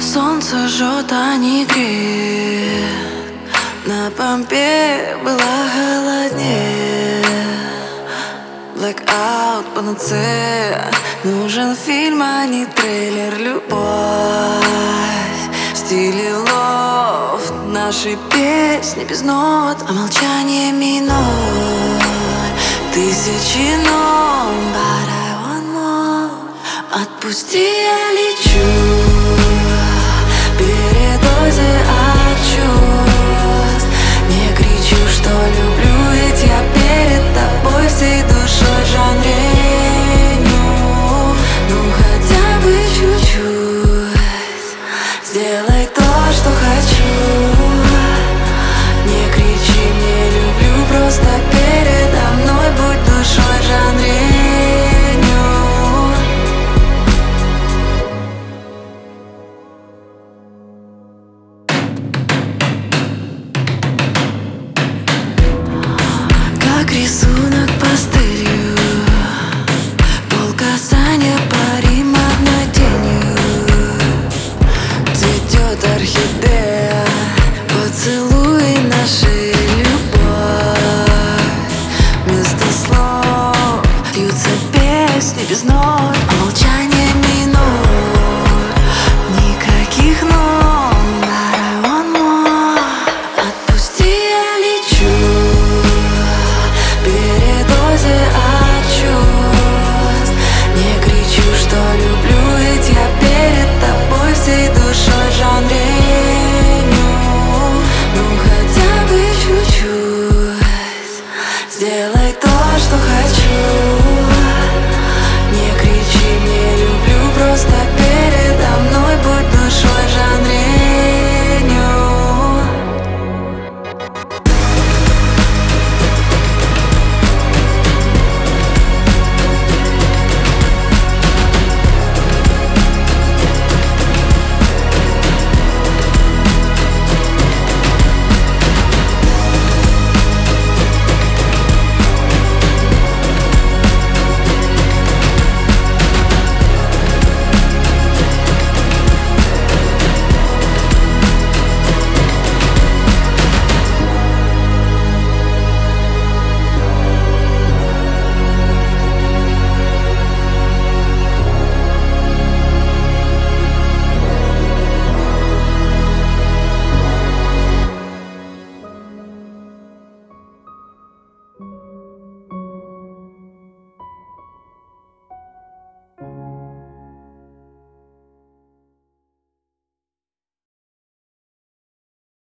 Солнце жжет, а не греет. На помпе было холоднее. Blackout, панацея. Нужен фильм, а не трейлер. Любовь в стиле лофт. Наши песни без нот, а молчание минор. Тысячи нот, but I want more. Отпусти, я лечу. Передозе от чувств. Не кричу, что люблю, ведь я перед тобой всей душой жанреню. Ну хотя бы чуть-чуть. Сделай то, что хочу. Не кричи, не люблю, просто